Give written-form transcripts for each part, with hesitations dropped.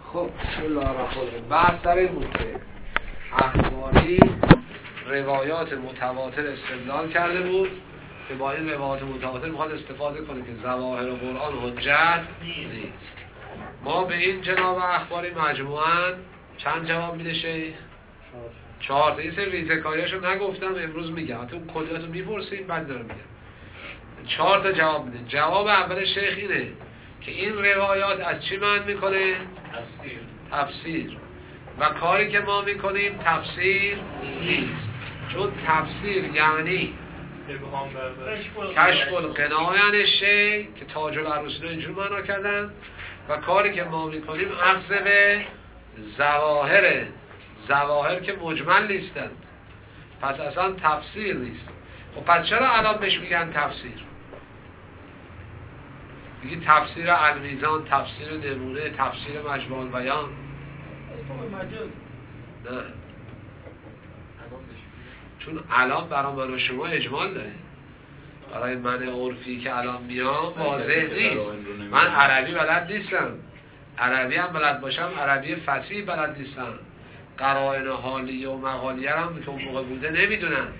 خب بسم الله الرحمن الرحیم. بحث سر این بود که اخباری روایات متواتر استدلال کرده بود که با این روایات متواتر میخواد استفاده کنه که ظواهر قرآن حجت نیست. ما به این جناب اخباری مجموعاً چند جواب میده شیخ؟ 4 تا. این سر ریزکاریاشو نگفتم، امروز میگم تو کلیاتو میپرسیم بعد دارم میگم. 4 تا جواب میده. جواب اول شیخ اینه که این روایات از چی معنی میکنه؟ تفسیر. و کاری که ما میکنیم تفسیر نیست، چون تفسیر یعنی کشف الغنا یعنی شی که تاج العروسی رو اینجور معنا کردن، و کاری که ما میکنیم اخذ به ظواهر که مجمل نیستند، پس اصلا تفسیر نیست. خب پس چرا الان بهش میگن تفسیر؟ میگی تفسیر المیزان، تفسیر نمونه، تفسیر مجموع البیان. نه، چون الان برای من و شما اجمال داره، برای من عرفی که الان میام واضح نیست. من عربی بلد نیستم، عربی هم بلد باشم عربی فصیح بلد نیستم، قرائن حالی و مقالیه هم که اون موقع بوده نمیدونم.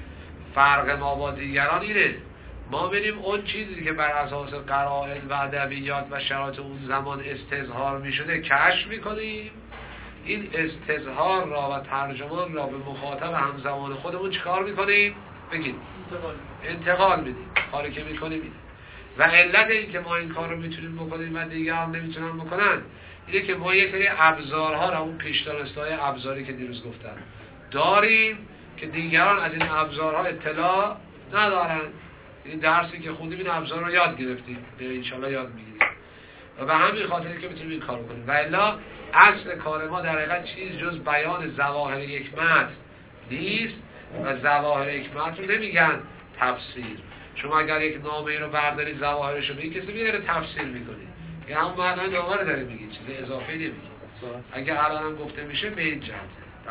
فرق ما با دیگران اینه، ما بریم اون چیزی که بر اساس قرائن و ادبیات و شرایط اون زمان استظهار میشده کشف میکنیم، این استظهار را و ترجمان را به مخاطب همزمان خودمون چیکار میکنیم؟ بگید انتقال میدیم. کاری که میکنیم اینه. و علت این که ما این کار رو میتونیم بکنیم و دیگران نمیتونن بکنن اینه که ما یک سری ابزارها را، اون پیش‌دانسته‌های ابزاری که دیروز گفتن داریم که دیگران از این ابزارها اطلاع ندارن. این درسی که خوندیم این ابزار رو یاد گرفتیم، انشالله یاد میگیریم، و به همین خاطر که میتونیم این کار کنیم. و الا اصل کار ما در حقیقت چیز جز بیان ظواهر یک متن نیست، و ظواهر یک متن رو نمیگن تفسیر. شما اگر یک نامه رو برداری ظواهرش رو بگی، کسی میاره تفسیر میکنی، یه همون معنای نامه رو داره میگی، چیز اضافه نمیگی. اگر الان هم گفته میشه به این جهت.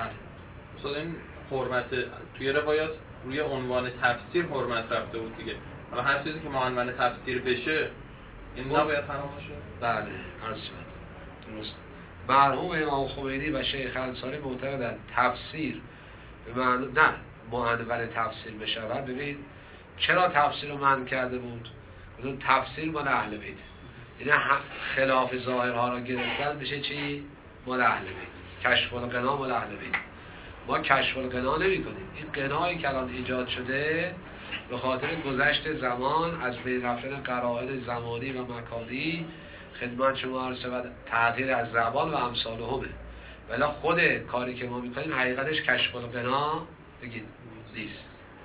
بله. این حرمت توی روایات روی عنوان تفسیر حرمت رفته بود دیگه. حالا هر چیزی که عنوان تفسیر بشه این نباید حرام باشه. بله، عرض شد. درست. مرحوم امام خمینی و شیخ انصاری معتقدند تفسیر به معنی نه معنون تفسیر بشه. ببین چرا تفسیر رو منع کرده بود؟ اون تفسیر مال اهل بیت، یعنی خلاف ظاهرها را گرفتن بشه چی؟ مال اهل بیت. کشف الغنا مال اهل بیت. ما کشف الغنا نمی کنیم. این غنایی که الان ایجاد شده به خاطر گذشت زمان، از بین رفتن قرائن زمانی و مکانی، خدمت شما عرض شود تغییر از زبان و امثال همه. ولی خود کاری که ما میکنیم حقیقتش کشف الغنا بگید نیست.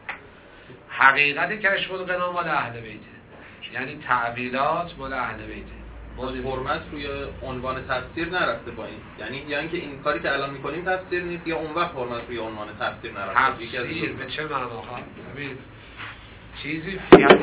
حقیقت کشف الغنا مال اهل بیته، یعنی تعبیرات مال اهل بیته. حرمت روی عنوان تفسیر نرفته با این، یعنی اینکه این کاری که الان میکنیم تفسیر نیست، یا اون وقت حرمت روی عنوان تفسیر نرفته. تفسیر به چه معنا خواهد؟ ببین چیزی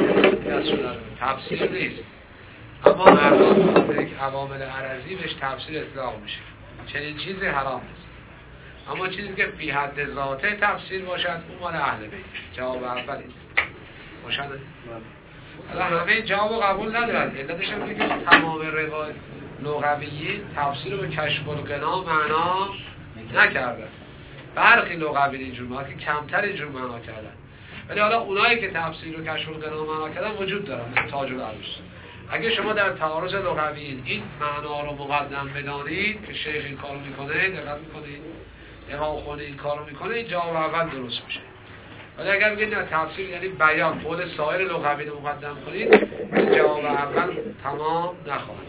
تفسیر نیست، اما الان یک عوامل عرضی بهش تفسیر اطلاق میشه. چنین چیزی حرام نیست، اما چیزی که فی حد ذاته تفسیر باشد اون مال اهل بیت. جواب اولی باشد. حالا همه جواب قبول ندارن، علتش هم اینه که تمام روایات لغویین تفسیر رو به کشف الغنا معنا نکردن. برخی لغویین اینجور معنا که کمتر اینجور معنا کردن، ولی حالا اونایی که تفسیر رو کشف الغنا معنا کردن وجود دارن، مثل تاج العروس. اگه شما در تعارض لغویین این معنا رو مقدم بدانید که شیخ این کارو میکنه، دقت میکنید امام خمینی این کارو میکنه، این جواب اول درست میشه. ولی اگر بگید نه تفسیر یعنی بیان، قول سایر لغوی رو مقدم کنید، این جواب اول تمام نخواهد.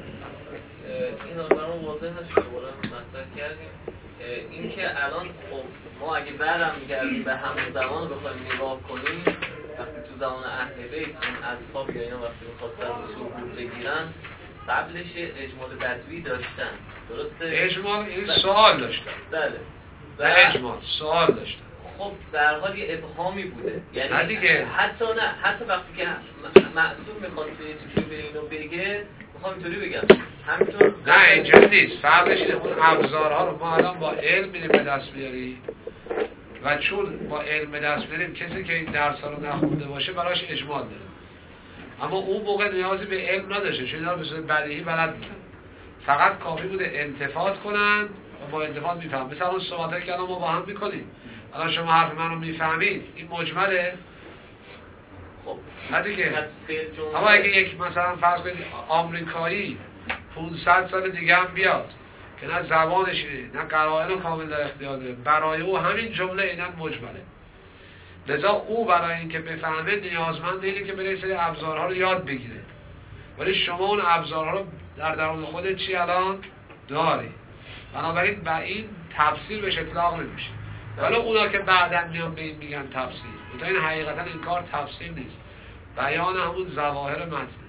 این برام واضح هست که قرآن مطرح کردیم. این که الان خب ما اگه بعدم میگردیم به همون زمان بخوایم نگاه کنیم، وقتی تو زمان اهل بیت این اصحاب یا اینا وقتی می‌خواستن سوق بگیرن قبلش اجمال بدوی داشتن، درسته؟ اجمال این سوال داشتن. بله. اجمال سوال داشتن. خب در حال یه ابهامی بوده، یعنی حتی وقتی که معصوم میخواد چیزی به اینو بگه، میخوام اینطوری بگم همینطور نه اینجوری نیست. فرقش اینه اون ابزارها رو ما الان با علم میریم به دست بیاریم، و چون با علم به دست بیاریم کسی که این درس‌ها رو نخونده باشه براش اجمال داره، اما اون موقع نیازی به علم نداشته، چون اینا رو به صورت بدیهی بلد بودن. فقط کافی بوده التفات کنن و با التفات میفهم. مثلا اون صحبتایی که الان ما با هم میکنیم، الان شما حرف من رو میفهمید، این مجمله. خب نه دیگه. اما اگه یک مثلا فرض کنید آمریکایی 500 سال دیگه هم بیاد که نه زبانش نه قرائن رو کامل در اختیار داره، برای او همین جمله اینن مجمله. لذا او برای اینکه بفهمه نیازمند اینه که بره سری ابزارها رو یاد بگیره، ولی شما اون ابزارها رو در درون خودت چی الان داری، بنابراین با این تفسیر بهش اطلاق نمیشه. ولی اونا که بعداً میان به این میگن تفسیر، تا این حقیقتا این کار تفسیر نیست، بیان همون ظواهر متن.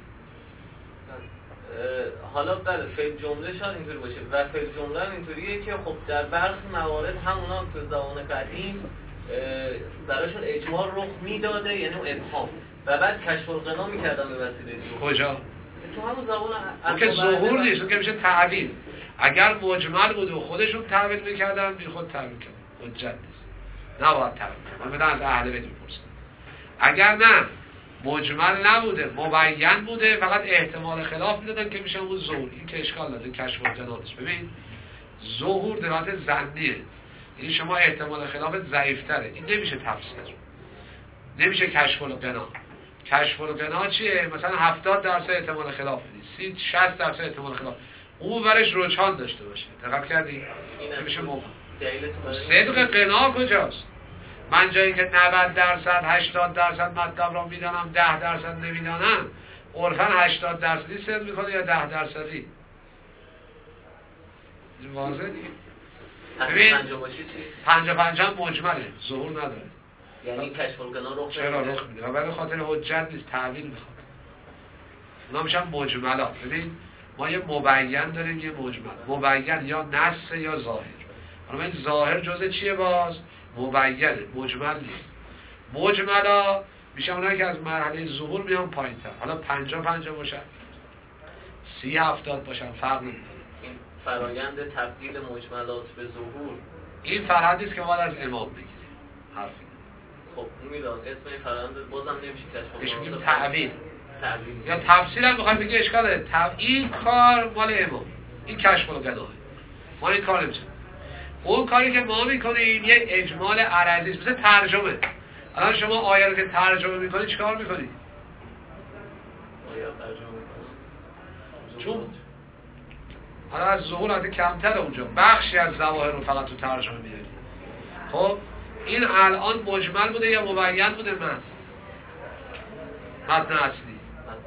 حالا بله فعل جمله شاید اینطوری باشه و فعل جمله هم اینطوریه که خب در برخی موارد همونا که زبان قدیم براشون اجمال رخ میداده، یعنی اون ابهام، و بعد کشف الغنا میکردن به وسیله ظهور. کجا؟ تو همون زبان اون که ظهور نیست، اون که میشه تعبیر. اگر مجمل بود و خودشون تعبیر میکردن بی خود تعبیر کردن، حجت نیست، نباید تعبیر کنن. من بدن از اهل بیت میپرسن. اگر نه مجمل نبوده مبین بوده، فقط احتمال خلاف میدادن که میشه اون ظهور. این که اشکال داره کشف الغناش. ببین ظهور دلالت ظنیه، یعنی شما احتمال خلافت ضعیف‌تره، این نمیشه تفسیر، نمیشه کشف الغنا. کشف الغنا چیه؟ مثلا 70% احتمال خلاف بدی، 60% احتمال خلاف، اون برش رجحان داشته باشه. دقت کردی؟ نمیشه موقع. صدق غنا کجاست؟ من جایی که 90% 80% مطلب را میدانم 10% نمیدانم، عرفاً 80% صدق میکنه یا 10%؟ واضحه دیگه. ببین 50 مجمله، ظهور نداره، یعنی کشف الغنا رخ میده. چرا رخ میده؟ و برای خاطر حجت نیست، تعویل میخواد. اونا میشن مجملات. ببین ما یه مبین داریم یه مجمل. مبین یا نص یا ظاهر. حالا این ظاهر جزء چیه باز؟ مبینه، مجمل نیست. مجملا میشه اونایی که از مرحله ظهور میان پایین‌تر. حالا 50 باشن، 30-70 باشن، فرق نمیکنه. این فرایند تبدیل مجملات به ظهور، این فرآیندی است که ما از امام بگیریم. حرفی. خب میدونم اسم این فرآیند بازم نمیشه کشف میگیم تعبیر. تعبیر یا تفسیر هم بخوایم بگیم اشکال داره. این کار مال امام، این کشف الغنا، ما این کار نمیشه. اون کاری که ما میکنیم یک اجمال عرضی است، مثل ترجمه. الان شما آیه رو که ترجمه میکنی چیکار میکنی؟ آیه ترجمه میکنم چون حالا از ظهور حتی کمتر اونجا، بخشی از ظواهر رو فقط تو ترجمه میاری. خب این الان مجمل بوده یا مبین بوده؟ متن اصلی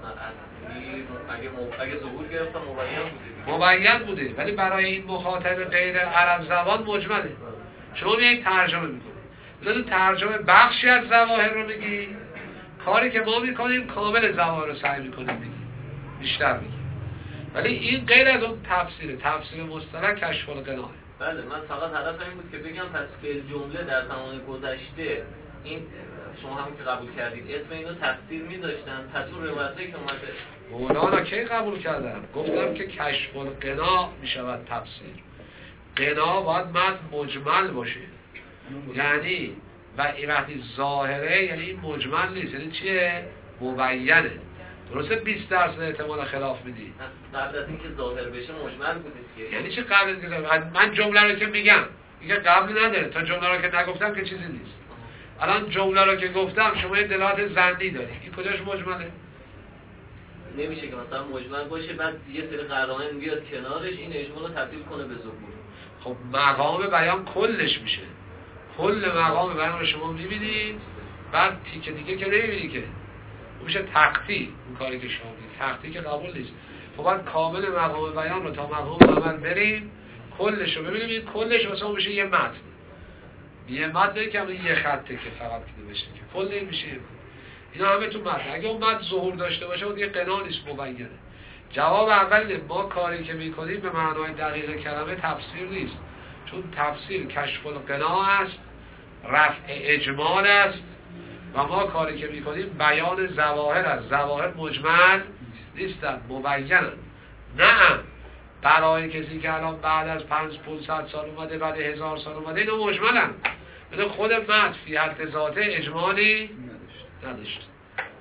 اگه ظهور گرفتم مبین بوده، ولی برای این مخاطب غیر عرب زبان مجمله. شما میایید ترجمه میکنید، لذا ترجمه بخشی از ظواهر رو میگی، کاری که ما میکنیم کامل ظواهر رو سعی میکنیم بگیم، بیشتر بگیم. ولی این غیر از اون تفسیره، تفسیر مصطلح کشف الغنا. بله من فقط هدفم این بود که بگم پس فعل جمله در زمان گذشته این شما هم که قبول کردید اسم اینو تفسیر می‌ذاشتن، پس اون روایتی که اومده مولانا کی قبول کردن؟ گفتم که کشف الغنا میشود تفسیر. غنا باید متن مجمل باشه، یعنی و وقتی ظاهره یعنی این مجمل نیست، یعنی چیه؟ مبینه. درسته 20% احتمال خلاف میدی. قبل از اینکه ظاهر بشه مجمل بودید که یعنی چه قبل از اینکه من جمله رو که میگم دیگه قبلی نداره، تا جمله رو که نگفتم که چیزی نیست. الان جمله رو که گفتم شما یه دلالت ظنی داری، این کجاش مجمله؟ نمیشه که مثلا مجمل باشه بعد یه سری قرائن بیاد کنارش این اجمال رو تبدیل کنه به ظهور. خب مقام بیان کلش میشه، کل مقام بیان رو شما میبینید، بعد تیکه دیگه که نمیبینی که میشه تقطیع. اون کاری که شما میگید تقطیع که قبول نیست. خب باید کامل مقام بیان رو تا مقام عمل بریم، کلش رو ببینیم. این کلش واسه میشه یه متن، یه متن که همون یه خطه که فقط که نوشته که کل این میشه. اینا همه تو متن. اگه اون متن ظهور داشته باشه اون دیگه قنا نیست، مبینه. جواب اول ما کاری که میکنیم به معنای دقیق کلمه تفسیر نیست، چون تفسیر کشف الغنا است، رفع اجمال است و ما کاری که میکنیم بیان ظواهر است. ظواهر مجمل نیستن، مبینن. نه برای کسی که الان بعد از 500 سال اومده، بعد 1000 سال اومده، اینا مجملن. خود متن فی حد ذاته اجمالی نداشت.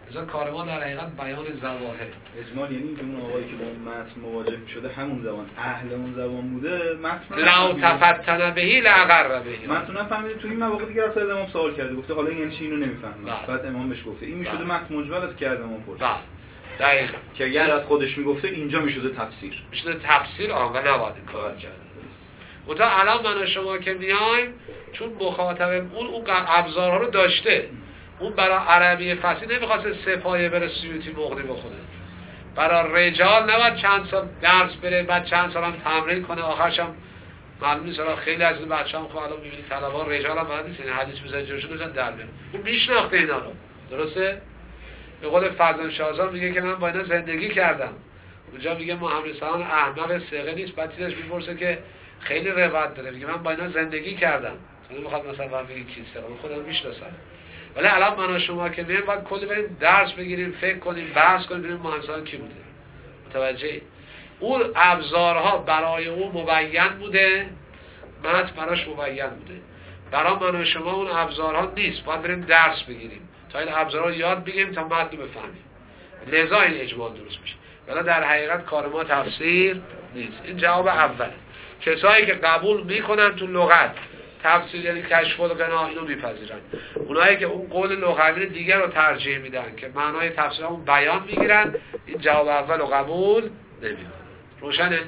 مثلا کار ما در حقیقت بیان ظواهر. اجمال یعنی که اون آقایی که با اون متن مواجه شده همون زبان اهل اون زبان بوده، متن لو تفتن بهی لاقر بهی. من تو نفهمیدم توی این مواقع دیگه اصلا امام سوال کرده گفته حالا این یعنی چی، اینو نمیفهمم. بعد امام بهش گفته این میشده متن مجمل است که از امام پرسید. دقیقاً که اگر از خودش میگفته اینجا میشده تفسیر. میشده تفسیر آن و نباید این کار کرد. منتها الان من و شما که میایم چون مخاطب اون ابزارها رو داشته، اون برای عربی فصیح نمیخواسته سپایه بره سیوطی مغنی بخونه، برای رجال نباید چند سال درس بره بعد چند سال هم تمرین کنه آخرش هم معلوم نیست. خیلی از این بچه‌ها هم الان میبینید طلبا رجال هم بلد نیست، این حدیث میذاره جلوشون بزن در بیاره، اون میشناخته اینا رو. درسته؟ به قول فضل شازان میگه که من با اینا زندگی کردم. اونجا میگه محمد سلام احمق ثقه نیست، بعد تیرش میپرسه که خیلی روایت داره، میگه من با اینا زندگی کردم. مثلا میخواد مثلا بگه کیسه من خودم میشناسم. ولی الان من و شما که میایم باید کلی بریم درس بگیریم، فکر کنیم، بحث کنیم، ببینیم محمد کی بوده. متوجه؟ اون ابزارها برای او مبین بوده، متن براش مبین بوده. برای من و شما اون ابزارها نیست، باید بریم درس بگیریم تا این ابزارها یاد بگیریم تا متن بفهمیم. لذا این اجمال درست میشه. ولی در حقیقت کار ما تفسیر نیست. این جواب اول. کسایی که قبول میکنن تو لغت تفسیر یعنی کشف الغنا اینو میپذیرن. اونایی که اون قول لغوی دیگر رو ترجیح میدن که معنای تفسیر اون بیان میگیرن، این جواب اول رو قبول نمیکنن. روشنه؟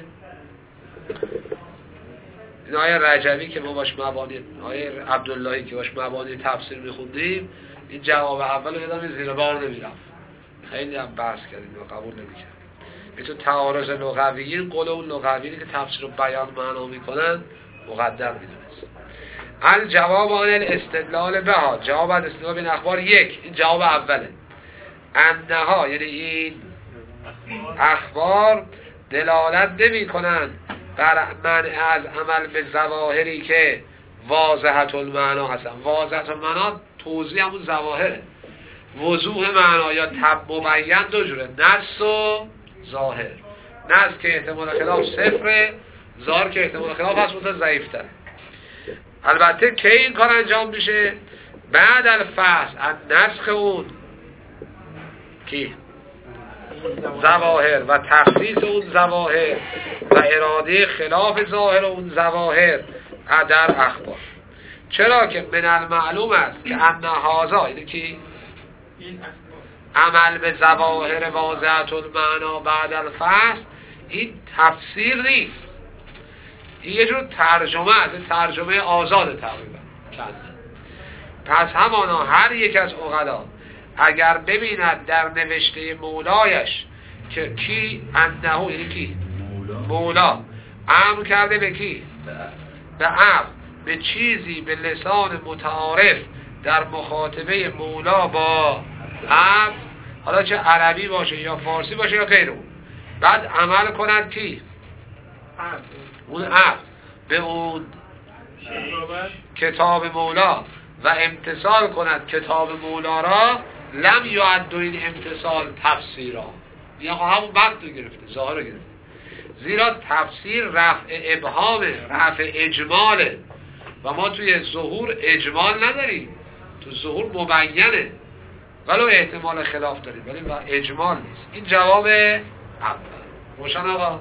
این آیه رجبی که ما باش مبانی، آیه عبداللهی که باش مبانی تفسیر میخوندیم، این جواب اول رو یادم زیر بار نمیرفت. خیلی هم بحث کردیم و قبول نمیکرد. تو تعارض لغویین قول اون لغویینی که تفسیر رو بیان معنا میکنن مقدم میدونست. الجواب عن الاستدلال بها، جواب از استدلال بین اخبار یک، این جواب اوله. انها یعنی این اخبار دلالت نمی کنند بر منع از عمل به ظواهری که واضحة المعنا هستن. واضحة المعنا توضیح همون ظواهره. وضوح معنا یا مبین دو جوره، نص و ظاهر. نص که احتمال خلاف صفره، ظاهر که احتمال خلاف هست منتها ضعیف‌تره. البته که این کار انجام میشه بعد الفحص از نسخ اون کی ظواهر و تخصیص اون ظواهر و اراده خلاف ظاهر اون ظواهر در اخبار. چرا که من المعلوم است که ان هذا یعنی کی عمل به ظواهر واضحة المعنا بعد الفحص این تفسیر نیست، این یه جور ترجمه است، ترجمه آزاد تقریبا. پس همانا هر یک از عقلا اگر ببیند در نوشته مولایش که کی انه یعنی کی مولا امر کرده به کی به امر به چیزی به لسان متعارف در مخاطبه مولا با امر، حالا چه عربی باشه یا فارسی باشه یا غیر اون، بعد عمل کند کی اون امر به اون کتاب مولا و امتثال کند کتاب مولا را، لم یعد این امتثال تفسیرا، یا همون وقت رو گرفته، ظاهر رو گرفته. زیرا تفسیر رفع ابهامه، رفع اجماله و ما توی ظهور اجمال نداریم، تو ظهور مبینه ولو احتمال خلاف داریم ولی اجمال نیست. این جواب اول. روشن آقا؟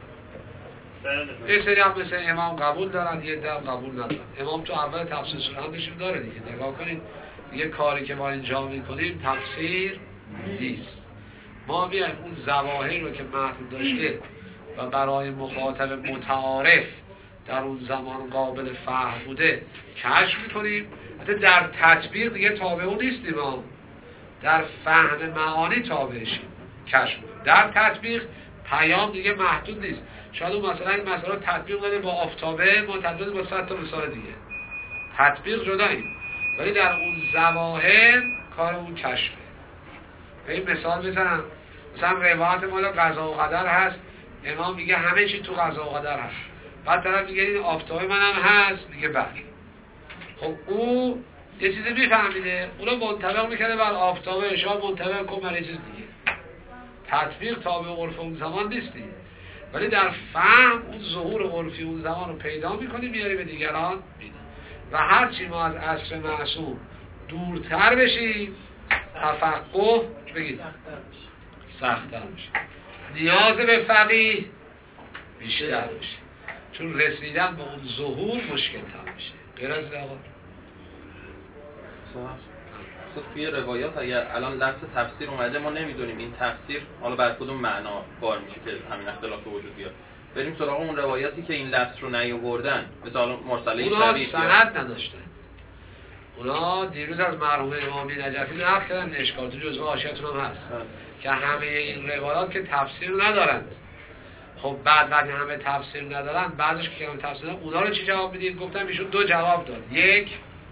یه سری هم مثل امام قبول دارن، یه ده قبول ندارن. امام تو اول تفسیر سرهندشون داره دیگه، نگاه کنید یه کاری که ما اینجا میکنیم تفسیر نیست. ما بیایم اون ظواهر رو که متن داشته و برای مخاطب متعارف در اون زمان قابل فهم بوده کشف میکنیم. حتی در تطبیق دیگه تابع اون نیستیم، ما در فهم معانی تابعشیم، کشف میکنیم. در تطبیق پیام دیگه محدود نیست. شاید اون مثلا این مسئله تطبیق کنه با آفتابه، ما تطبیق با 100 تا مثال دیگه، تطبیق جداییم، ولی در اون ظواهر کار اون کشفه. به این مثال بزنم، مثلا روایت مال قضا و قدر هست، امام میگه همه چی تو قضا و قدر هست، بعد طرف میگه این آفتابه منم هست، میگه بله. خب او یه چیزی میفهمیده، اونو منطبق میکنه بر آفتابه، شما منطبق کن بر یه چیز دیگه. تطبیق تابع عرف اون زمان نیستی، ولی در فهم اون ظهور عرفی اون زمان رو پیدا میکنی، میاری به دیگران میدی. و هرچی ما از عصر معصوم دورتر بشیم تفقه بگید سخت‌تر میشه، نیاز به فقیه بیشتر میشه، چون رسیدن به اون ظهور مشکل‌تر میشه. غیر از این آقا توی روایات اگر الان لفظ تفسیر اومده ما نمیدونیم این تفسیر حالا بر کدوم معنا کار میشه که همین اختلاف وجود بیاد، بریم سراغ اون روایاتی که این لفظ رو نیاوردن، مثلا مرسله شبیه سند نداشتن. اونا دیروز از مرحوم امام نجفی نقل کردن، اشکال تو جزوه حاشیه‌تون هم هست که همه این روایات که تفسیر ندارند. خب بعد وقتی همه تفسیر ندارن، بعدش که همه تفسیر ندارن، اونا رو چی جواب میدید؟ گفتم ایشون دو جواب داد. یک،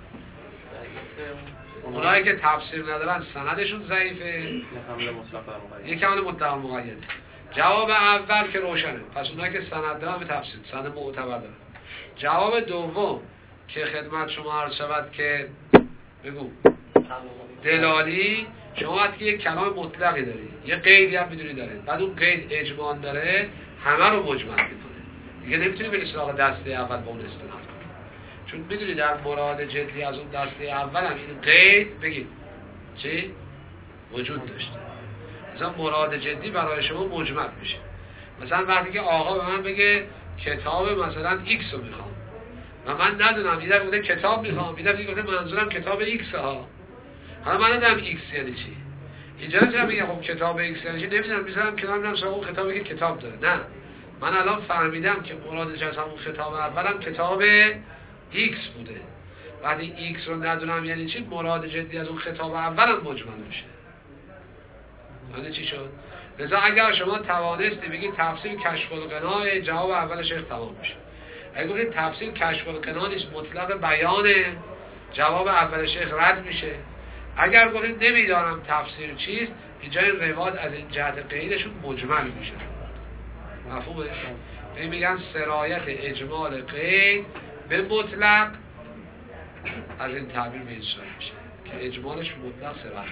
اونایی که تفسیر ندارن سندشون ضعیفه، یک حمله مطلق مقیده. جواب اول که روشنه، پس اونایی که سند دارن به تفسیر، سند معتبر دارن. جواب دوم که خدمت شما عرض شود که بگو دلالی، شما وقتی یک کلام مطلقی دارید، یه قیدی هم میدونی داره، بعد اون قید اجمال داره، همه رو مجمل میکنه، دیگه نمیتونی بری سراغ دسته اول با اون استناد کنی، چون میدونی در مراد جدی از اون دسته اول هم این قید بگید چی؟ وجود داشته. مثلا مراد جدی برای شما مجمل میشه. مثلا وقتی که آقا به من بگه کتاب مثلا ایکس رو میخوام و من ندونم، یه دفعه کتاب میخوام، یه دفعه منظورم کتاب ایکس ها، حالا من ندونم ایکس یعنی چی. اینجا نمیتونم بگم خب کتاب ایکس یعنی چی، نمیدونم، میذارم کنار میرم سراغ اون کتابی که کتاب داره. نه، من الان فهمیدم که مرادش از همون کتاب اولم کتاب ایکس بوده. وقتی ایکس رو ندونم یعنی چی، مراد جدی از اون کتاب اولم مجمل میشه. یعنی چی شد؟ لذا اگر شما توانستی بگید تفسیر کشف القناع، جواب اول شیخ تمام میشه. اگه گفتید تفسیر کشف القناع نیست، مطلق بیانه، جواب اول شیخ رد میشه. اگر گفتید نمیدانم تفسیر چیست، اینجا این روایت از این جهت قیدشون مجمل میشه. مفهومه؟ این میگن سرایت اجمال قید به مطلق، از این تعبیر به این صورت میشه که اجمالش مطلق سرایت.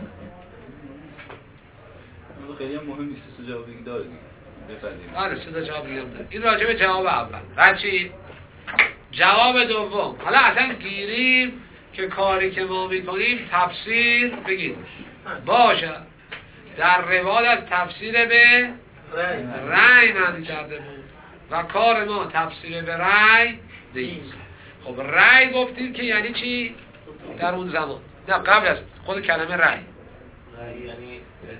خیلی هم مهم نیست، سه جوابی داره دیگه. آره سه جواب دیگه داره. این راجع به جواب اول. بعد چی؟ جواب دوم. حالا اصلا گیریم که کاری که ما میکنیم تفسیر بگید باشه. در روایت از تفسیر به رأی من کرده بود و کار ما تفسیر به رأی نیست. خب رأی گفتیم که یعنی چی؟ در اون زمان، نه قبل از خود کلمه رأی یعنی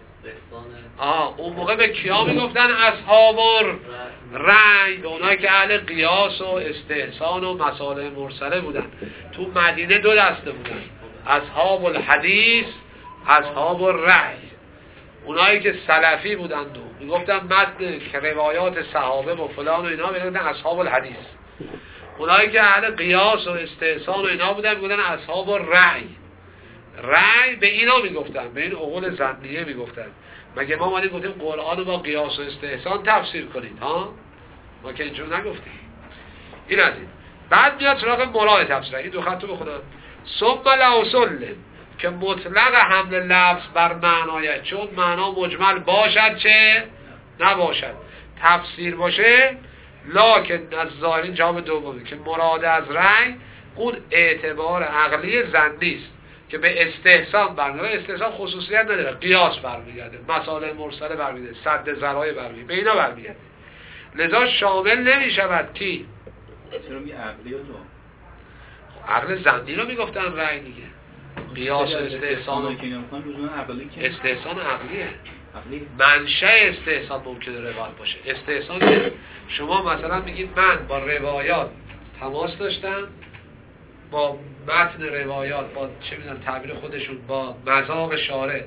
اون موقع به کیا میگفتن؟ اصحاب رأی، به اونایی که اهل قیاس و استحسان و مسائل مرسله بودن. تو مدینه دو دسته بودن، اصحاب الحدیث، اصحاب الرأی. اونایی که سلفی بودند و میگفتن متن که روایات صحابه و فلان و اینا میگفتن اصحاب الحدیث. اونایی که اهل قیاس و استحسان و اینا بودن میگفتن اصحاب الرأی. رأی به اینا میگفتن، به این عقول ظنیه میگفتن. مگه ما اومدیم گفتیم قرآن رو با قیاس و استحسان تفسیر کنید ها؟ ما که اینجور نگفتیم. این از این. بعد میاد سراغ مراد تفسیر. این دو خط رو بخونم. ثم لو سلم، که مطلق حمل لفظ بر معنایت، چون معنا مجمل باشد چه نباشد، تفسیر باشه، لکن از ظاهرین جواب دومی که مراد از رأی اون اعتبار عقلی ظنی است که به استحسان برمیگرده. استحسان خصوصیت نداره، قیاس برمیگرده، مسائل مرسله برمیگرده، سد ذرایع برمیگرده، به اینا برمیگرده. لذا شامل نمیشود کی؟ چرا می عقلی رو؟ عقل ظنی رو میگفتن رأی دیگه. قیاس و استحسان استحسان عقلیه. منشأ استحسان ممکنه روایت باشه. استحسان که شما مثلا میگید من با روایات تماس داشتم، با متن روایات، با چه میدونم تعبیر خودشون با مذاق شارع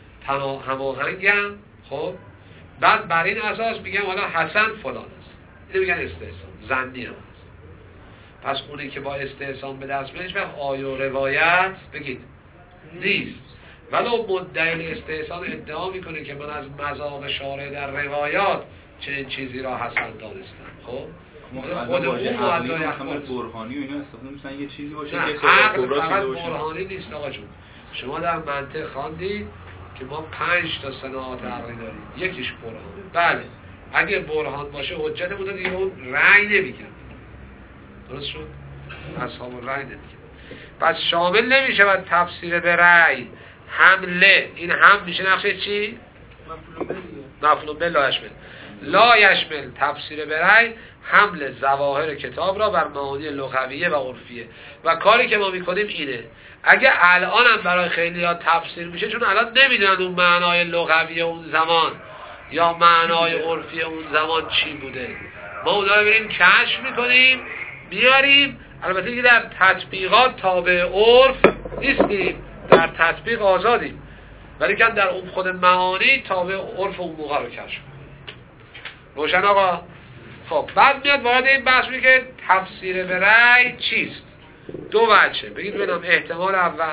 هماهنگم، خب بعد بر این اساس میگم حالا حسن فلان است، اینو میگن استحسان ظنی هم هست. پس اونی که با استحسان به دست میاد وقت آیه و روایت بگید نیست، ولو مدعی استحسان ادعا میکنه که من از مذاق شارع در روایات چنین چیزی را حسن دانستم. خب خود اون معدای اخبار برهانی و اینا استفاده میکنن یه چیزی باشه که عقل فقط برهانی نیست آقا جون. شما در منطق خواندید که ما 5 تا صناعات عقلی داریم، یکیش برهانه. بله اگه برهان باشه حجت بوده دیگه اون رأی نمیگن. درست شد؟ اصحاب رأی نمیگن. پس شامل نمیشه و تفسیر به رأی حمله، این هم میشه نقشه چی؟ مفعول به لا یشمل. لا یشمل تفسیر برای حمل ظواهر کتاب را بر معانی لغویه و عرفیه. و کاری که ما میکنیم اینه، اگه الان هم برای خیلی ها تفسیر میشه، چون الان نمیدونن اون معنای لغوی اون زمان یا معنای عرفی اون زمان چی بوده، ما اونا رو بریم کشف میکنیم بیاریم. البته که در تطبیقات تابع عرف نیستیم، در تطبیق آزادیم، ولی که در اون خود معانی تابع عرف اون موقع رو کشف. روشن آقا؟ خب بعد میاد وارد این بحث میگه که تفسیر به رأی چیست؟ دو وجه بگید ببینم. احتمال اول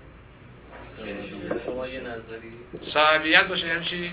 شما یه نظری صاحبیت باشه یعنی چی؟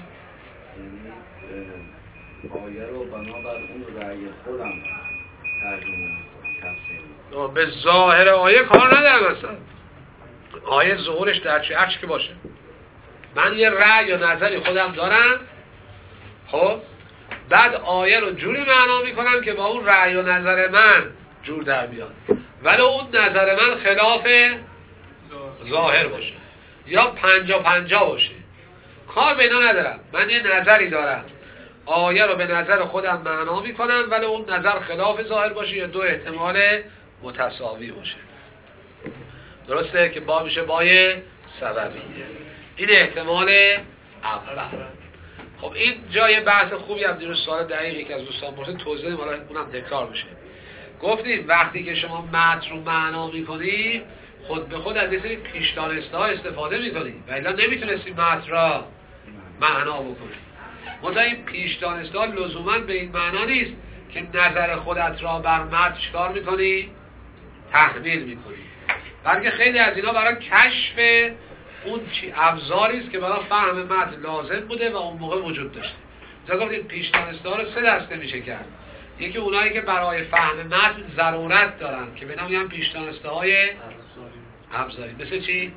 آیه رو بنابر اون رأی خودم ترجمه تفسیر. به ظاهر آیه کار ندارم اصلا. آیه ظهورش در چی؟ هرچی که باشه. من یه رأی یا نظری خودم دارم، خب بعد آیه رو جوری معنا میکنم که با اون رأی و نظر من جور در بیاد، ولی اون نظر من خلاف ظاهر باشه یا 50-50 باشه، کار به اینا ندارم. من یه نظری دارم، آیه رو به نظر خودم معنا میکنم ولی اون نظر خلاف ظاهر باشه یا دو احتمال متساوی باشه. درسته که با میشه بای سببیه. این احتمال اول. خب این جای بحث خوبی هم دیروز سوال دقیقی که از دوستان پرسید توضیح دادیم، حالا اونم تکرار میشه. گفتیم وقتی که شما متن رو معنا میکنی خود به خود از یه سری پیش دانسته ها استفاده میکنی و الا نمیتونستی متن را معنا بکنی. منتها این پیش دانسته ها لزوما به این معنا نیست که نظر خودت را بر متن چیکار میکنی؟ تحمیل میکنی، بلکه خیلی از اینا برای کشف اون چی ابزاری است که برای فهم متن لازم بوده و اون موقع وجود داشته. مثلا گفتیم پیش دانسته ها رو سه دسته میشه کرد. یکی اونایی که برای فهم متن ضرورت دارن که به نام میگن پیش دانسته های ابزاری. مثل چی؟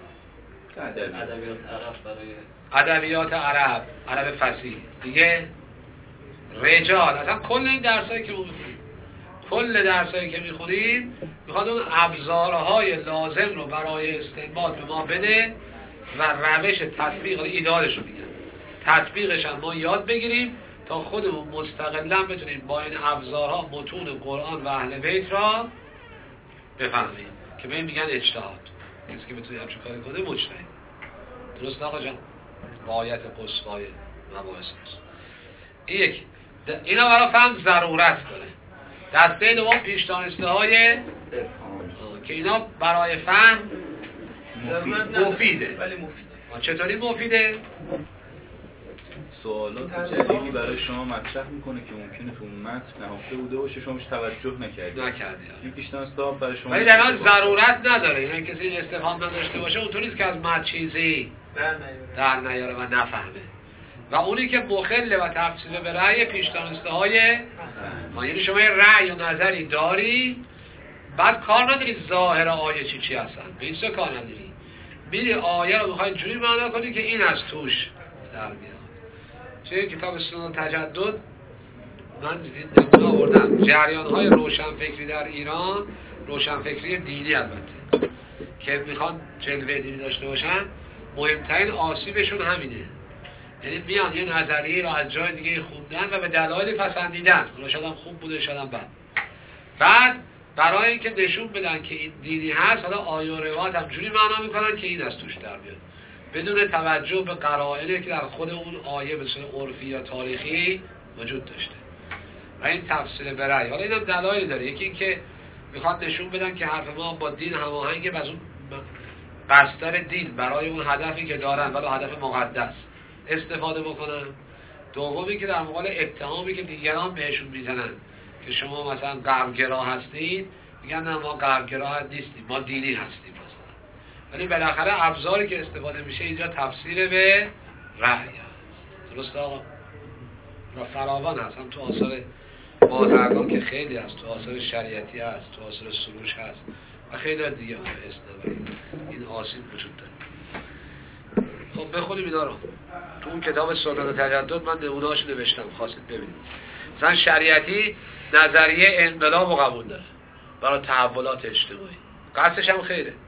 ادبیات عرب، عرب فصیح دیگه، رجال. اصلا کل این درسایی که کل درسایی که میخونیم میخواد اون ابزارهای لازم رو برای استنباط به ما بده و روش تطبیق ایده‌اش رو میگن. تطبیقش هم ما یاد بگیریم تا خودمون مستقلاً بتونیم با این ابزارها متون قرآن و اهل بیت را بفهمیم که به این میگن اجتهاد. کسی که بتونه همچون کاری کنه مجتهد. درست آقا جان؟ رعایت قصهای مباحث است. این یکی. اینا برای فهم ضرورت داره. دسته دوم پیش دانسته های که اینا برای فهم مفیده. ولی مفیده. چطوری مفیده؟ سوالات جدیدی برای شما مطرح میکنه که ممکنه تو متن نهفته بوده باشه، شما توجه نکردید. این پیش دانسته ها برای شما ولی در حال ضرورت نداره. یعنی کسی این استفاده نداشته باشه اونطوری نیست که از متن چیزی در نیاره و نفهمه. و اونی که مخل و تفسیر به رأی پیش دانسته های یعنی شما یه رأی و نظری داری، بعد کار نداری ظاهر آیه چی هستن، به این سه کار نداری، میری آیه رو میخوای جوری معنا کنی که این از توش در میاد. چه کتاب سنن تجدد من دیدم آوردم جریان‌های روشنفکری در ایران، روشنفکری دینی البته، که میخوان جلوه دینی داشته باشن، مهمترین آسیبشون همینه. یعنی میان یه نظریه رو از جای دیگه خوندن و به دلایلی پسندیدن، شاید هم خوب بوده شاید هم بد. بعد برای اینکه نشون بدن که این دینی هست، حالا آیه و روایت هم جوری معنا میکنن که این از توش در بیاد، بدون توجه به قرائنی که در خود اون آیه به صورت عرفی یا تاریخی وجود داشته. و این تفسیر به رأی، حالا اینم دلایلی داره. یکی این که میخواد نشون بدن که حرف ما با دین هماهنگه، از اون بستر دین برای اون هدفی که دارن ولی هدف مقدس استفاده بکنن. دومی که در مقابل اتهامی که دیگران بهشون میزنن که شما مثلا غربگرا هستید، میگن نه ما غربگرا نیستیم، ما دینی هستیم مثلا. ولی بالاخره ابزاری که استفاده میشه اینجا تفسیر به رأی. درست آقا؟ و فراوان هست، هم تو آثار بازرگان که خیلی هست، تو آثار شریعتی هست، تو آثار سروش هست و خیلی دیگه هم این آسیب وجود داره. خب بخونیم اینا رو. تو اون کتاب سنن تجدد من نمونه‌اش نوشتم، خواستید ببینید. مثلا شریعتی نظریه انقلاب رو قبول داره برای تحولات اجتماعی، قصدش هم خیره.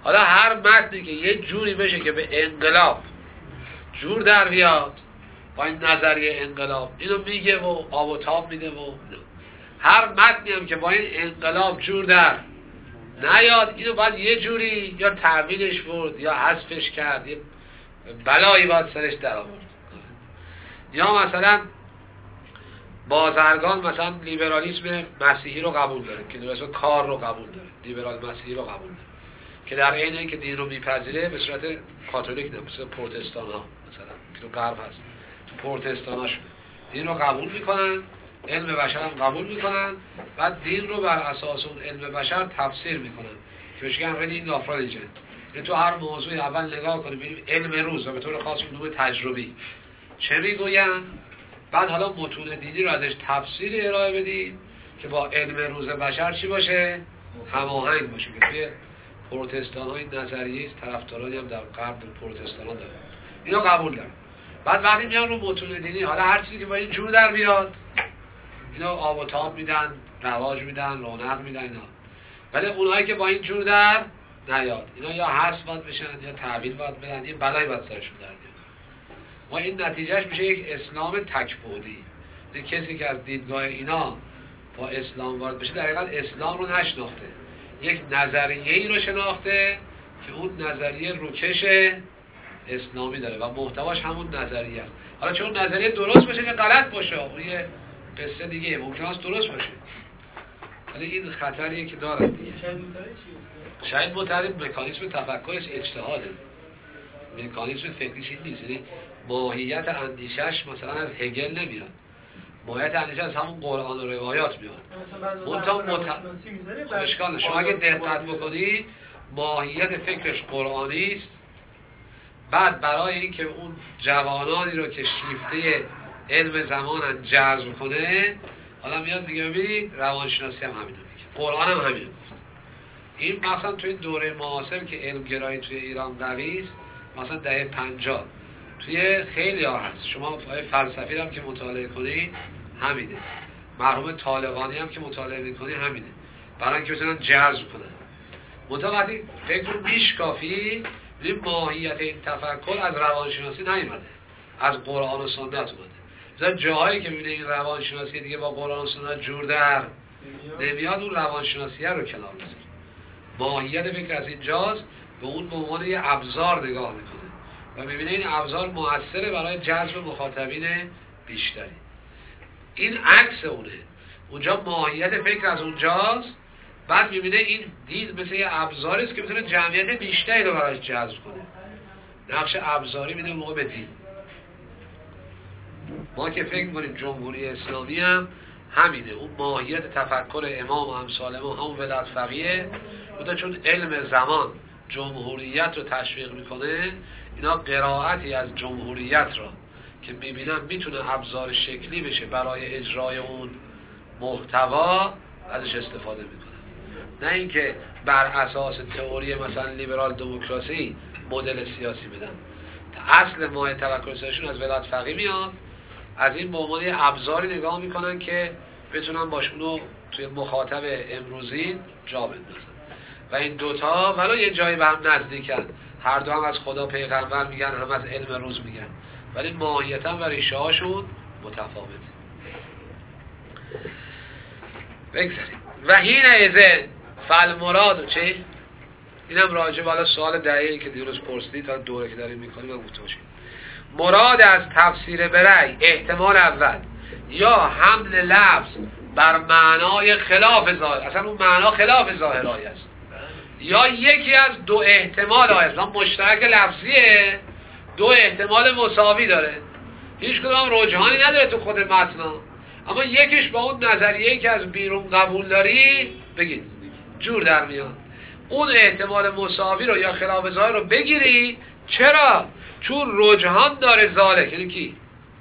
حالا هر متنی که یه جوری بشه که به انقلاب جور در بیاد با این نظریه انقلاب اینو میگه و آب و تاب میده و هر متنی هم که با این انقلاب جور در نیاد اینو باید یه جوری یا تعویلش برد یا حذفش کرد، یه بلایی باید سرش در آورد. یا مثلا بازرگان مثلا لیبرالیسم مسیحی رو قبول داره که درسته کار رو قبول داره، لیبرال مسیحی رو قبول داره که در عین اینکه دین رو میپذیره به صورت کاتولیک نه، مثل پروتستان ها مثلا که تو غرب هست، تو پروتستان هاشون دین رو قبول میکنن، علم بشر هم قبول میکنن، بعد دین رو بر اساس اون علم بشر تفسیر میکنن که بهش میگن ریدینگ آف ریلیجن. یعنی تو هر موضوعی اول نگاه کنیم ببینیم علم روز و به طور خاص علوم تجربی چه میگوین، بعد حالا متون دینی رو ازش تفسیر ارائه بدیم که با علم روز بشر چی باشه؟ هماهنگ باشه. که توی پروتستان های نظریه است، طرفدارانی هم در غرب پروتستان ها داره، اینا قبول دارن. بعد وقتی میان رو متون دینی حالا هر چیزی که با این جور در بیاد اینا آب و تاب میدن، رواج میدن، رونق میدن اینا. ولی اونایی که با این جور در نیاد اینا یا حذف باید بشن یا تعویل باید بدن، یه بلایی باید سرشون در بیاد. و این نتیجهش میشه یک اسلام تک‌بعدی. یعنی کسی که از دیدگاه اینا با اسلام وارد بشه در حقیقت اسلام رو نشناخته، یک نظریه‌ای رو شناخته که اون نظریه روکش اسلامی داره و محتواش همون نظریه است. حالا چون نظریه درست باشه که غلط باشه، اون یه قصه دیگه، ممکن است درست باشه، ولی این خطریه که داره دیگه. شاید متعلق مکانیسم تفکرش اجتهاده، مکانیسم فکریش این نیست. یعنی ماهیت اندیشش مثلا از هگل نمیاد، ماهیت اندیشه از همون قرآن و روایات میاد. اشکال شما اگه دقت بکنید ماهیت فکرش قرآنی است، بعد برای اینکه اون جوانانی رو که شیفته علم زمانن جذب کنه حالا میاد میگه ببینید روانشناسی هم همینو میگه، قرآن هم همینو گفت. این مثلا توی دوره معاصر که علم گرایی توی ایران قوی است، مثلا دهه 50 توی خیلی ها هست، شما فلسفی هم که مطالعه کنید همینه، مرحوم طالقانی هم که مطالعه میکنی همینه، برای اینکه بتونن جذب کنن. متوقتی فکر رو میشکافی این ماهیت این تفکر از روانشناسی نیومده، از قرآن و سنت اومده. مثلا جاهایی که میبینه این روانشناسی دیگه با قرآن و سنت جور در نمیاد، اون روانشناسیه رو کنار بذاره. ماهیت فکر از اینجاست، به اون به عنوان یه ابزار نگاه میکنه و میبینه این ابزار مؤثره برای جذب مخاطبین بیشتری. این عکس اونه، اونجا ماهیت فکر از اونجاست، بعد میبینه این دید مثل یه ابزاری است که میتونه جمعیت بیشتری رو براش جذب کنه. نقش ابزاری میده موقع به دین. ما که فکر می‌کنیم جمهوری اسلامی هم همینه، اون ماهیت تفکر امام و امثال ما همون ولایت فقیه بوده، چون علم زمان جمهوریت رو تشویق میکنه، اینا قرائتی از جمهوریت را که میبینن میتونه ابزار شکلی بشه برای اجرای اون محتوا ازش استفاده میکنه. نه اینکه بر اساس تئوری مثلا لیبرال دموکراسی مدل سیاسی بدن. اصل ماه تفکر سیاسیشون از ولایت فقیه میاد، از این به عنوان ابزاری نگاه میکنن که بتونن باشونو توی مخاطب امروزی جا بندازن. و این دوتا ولو یه جایی به هم نزدیکن، هر دو هم از خدا پیغمبر میگن، هم از علم روز میگن، ولی ماهیتا و ریشه هاشون متفاوته. بگذاریم و هین ازن فالمراد چه؟ اینم راجع بالا سوال دقیقی که دیروز پرسیدید تا دوره که داریم میکنیم و گفتوشیم. مراد از تفسیر برای احتمال اول یا حمل لفظ بر معنای خلاف ظاهر، اصلا اون معنا خلاف ظاهرای است، یا یکی از دو احتمال است، مشترک لفظیه، دو احتمال مساوی داره، هیچ کدام رجحانی نداره تو خود متن، اما یکیش با اون نظریه‌ای که از بیرون قبول داری بگید جور در میاد. اون احتمال مساوی رو یا خلاف ظاهر رو بگیری. چرا؟ چون رجحان داره ذالک، یعنی کی؟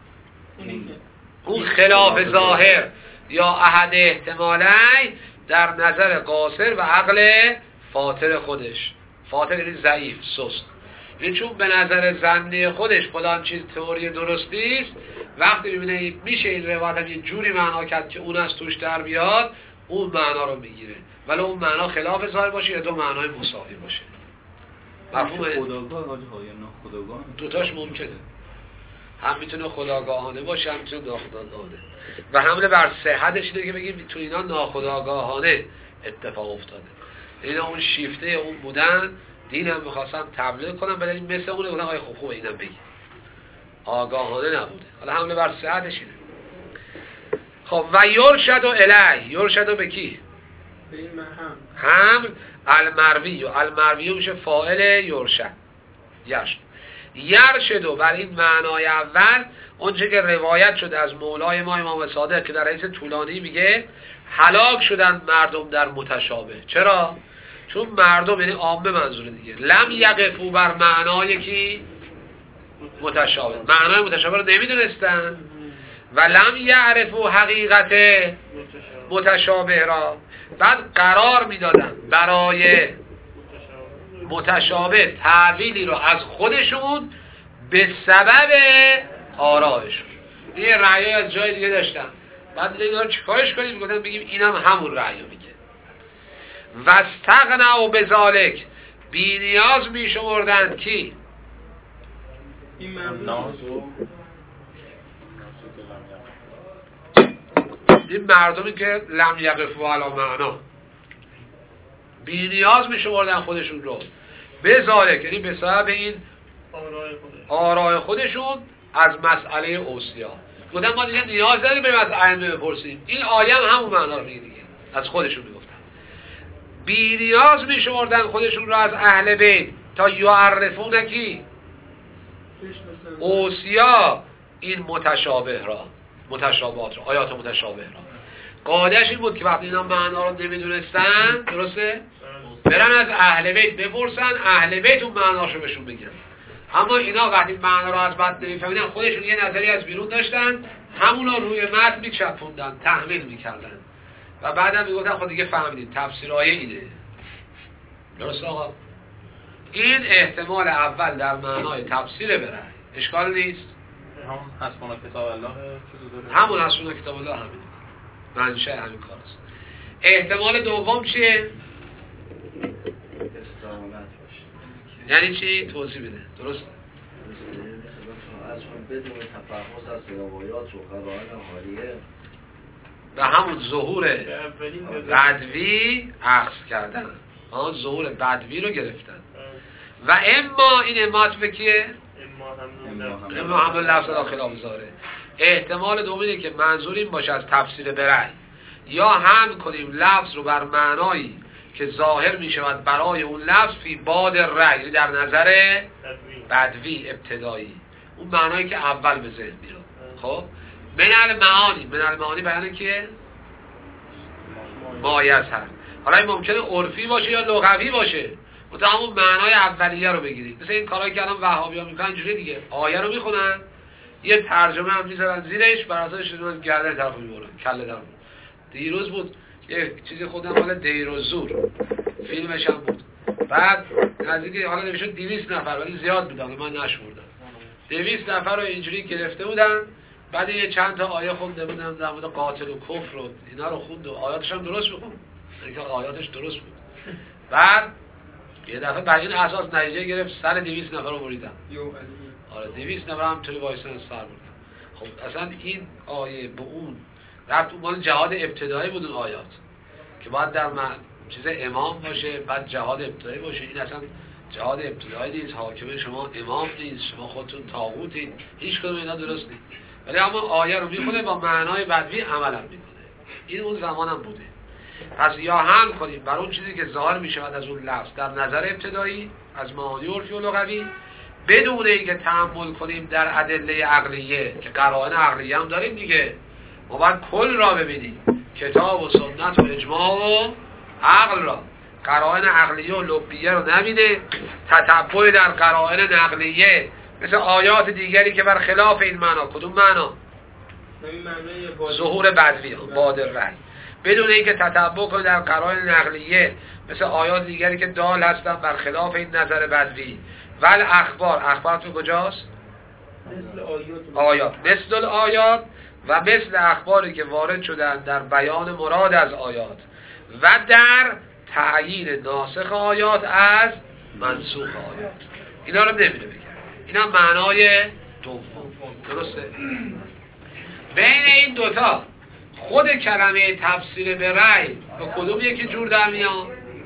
اون خلاف ظاهر یا احد احتمالی در نظر قاصر و عقل فاطر خودش. فاطر یعنی ضعیف، سست. یعنی چون به نظر ظنی خودش فلان چیز تئوری درستی است، وقتی میبینه میشه این روایت یه جوری معنا کرد که اون از توش در بیاد، اون معنا رو میگیره، ولی اون معنا خلاف ظاهر باشه یا دو معنای مساوی باشه. مفهومه؟ خودآگاه حاجه های ناخودآگاه دوتاش ممکنه، هم میتونه خودآگاهانه باشه هم میتونه ناخودآگاهانه و حمله بر صحتش اینه که بگیم تو اینا ناخودآگاهانه اتفاق افتاده. اینا اون شیفته اون بودن، دین هم میخواستم تبلیغ کنم ولی مثل اونه بودن آیا خوبه اینم بگیم آگاهانه نبوده. حالا حمله بر صحتش اینه. خب و یرشد و الیه، یرشد به کی؟ به این هم المروی، و المروی میشه فاعل یرشد. یرشدو بر این معنای اول اونچه که روایت شده از مولای ما امام صادق که در حدیث طولانی میگه هلاک شدن مردم در متشابه. چرا؟ چون مردم یعنی عامه منظوره دیگه لم یقفو بر معنای کی؟ متشابه، معنای متشابه رو نمیدونستن و لم یعرفو حقیقت متشابه را، بعد قرار میدادن برای متشابه تعویلی رو از خودشون به سبب آرایشون. این رأی از جای دیگه داشتن، بعد دیگه چیکارش کنیم؟ میگفتن بگیم اینم همون رأی میگه. واستغنوا بذالک، بی نیاز میشمردن کی؟ این مردم این مردمی که لم یقفوا علی معنا، بی نیاز میشمردن خودشون رو به ذالک، یعنی به سبب این آرای خودشون از مسئله اوصیا. گفتن ما دیگه نیاز داریم بریم از ائمه بپرسیم. این آیه هم همون معنا رو میگه دیگه، از خودشون میگفتن. بی نیاز میشمردن خودشون رو از اهل بیت تا یعرفون کی؟ اوصیا، این متشابه را، متشابهات را، آیات متشابه را. قاعده‌اش این بود که وقتی اینا معنا رو نمیدونستن، درسته؟ برن از اهل بیت بپرسن، اهل بیت اون معناشو بهشون بگن. اما اینا وقتی معنا رو از متن نمیفهمیدن، خودشون یه نظری از بیرون داشتن، همون رو روی متن میچپوندن، تحمیل میکردن و بعدم میگفتن خود دیگه فهمیدید تفسیرهای اینه. درست آقا؟ این احتمال اول در معنای تفسیر بره، اشکال نیست. همون حسبنا کتاب الله همون حسبنا کتاب الله همین منشأ همین کاراست. احتمال دوم چیه؟ یعنی چی؟ توضیح بده. درست؟ اصلا بدون تفحص از روایات و قرائن حالیه به همون ظهور بدوی عکس کردن، آن ظهور بدوی رو گرفتن و اما این امات به کیه؟ اما همون لفظ داخل آبزاره. احتمال دومینه که منظور این باشه از تفسیر برای، یا هم کنیم لفظ رو بر معنایی که ظاهر می شود برای اون لفظ فی باد رأی، در نظر بدوی ابتدایی، اون معنایی که اول به ذهن میاد. خب من المعانی بیانه که مایز هست. حالا این ممکنه عرفی باشه یا لغوی باشه، مثلا همون معنای اولیه رو بگیرید. مثل این کارهایی که الان وهابی‌ها میکنن اینجوری دیگه، آیه رو میخونن یه ترجمه هم میذارن زیرش، بر اساسش گردن طرفو میبرن، کله طرفو. دیروز بود یه چیزی خودم مال دیروزور فیلمش هم بود، بعد نزدیک حالا نمیشد 200 نفر ولی زیاد بودن، من نشمردم، 200 نفر رو اینجوری گرفته بودن، بعد یه چند تا آیه خونده بودن در مورد قاتل و کفر و اینا رو خوند و آیاتش هم درست بخون، یعنی آیاتش درست بود. بعد یه دفعه بر این اساس نتیجه گرفت سر 200 نفر رو بریدن. آره 200 نفر هم توی وایسن سر بردن. خب اصلا این آیه به اون رفت اون مال جهاد ابتدایی بود، اون آیات که باید در چیز امام باشه، بعد جهاد ابتدایی باشه. این اصلا جهاد ابتدایی نیست، حاکم شما امام نیست، شما خودتون طاغوتید، هیچ کدوم اینا درست نیست. ولی اما آیه رو میخونه با معنای بدوی عمل هم میکنه. این اون زمان هم بوده. پس یا هم کنیم بر اون چیزی که ظاهر میشود از اون لفظ در نظر ابتدایی از معانی عرفی و لغوی، بدون اینکه تأمل کنیم در ادله عقلیه که قرائن عقلیه هم داریم دیگه. ما باید کل را ببینیم، کتاب و سنت و اجماع و عقل را. قرائن عقلیه و لبیه رو نبینه، تتبع در قرائن نقلیه مثل آیات دیگری که بر خلاف این معنا. کدوم معنا؟ ظهور بدوی، بادر رأی. بدون اینکه تتبع کنه در قرائن نقلیه مثل آیات دیگری که دال هستن بر خلاف این نظر بدوی. ول اخبار تو کجاست؟ آیات، مثل آیات و مثل اخباری که وارد شدن در بیان مراد از آیات و در تعیین ناسخ آیات از منسوخ آیات. اینا رو نمیره بگم. اینا معنای دوم. درسته؟ بین این دوتا خود کلمه تفسیر به رأی به کدوم یکی جور در میاد؟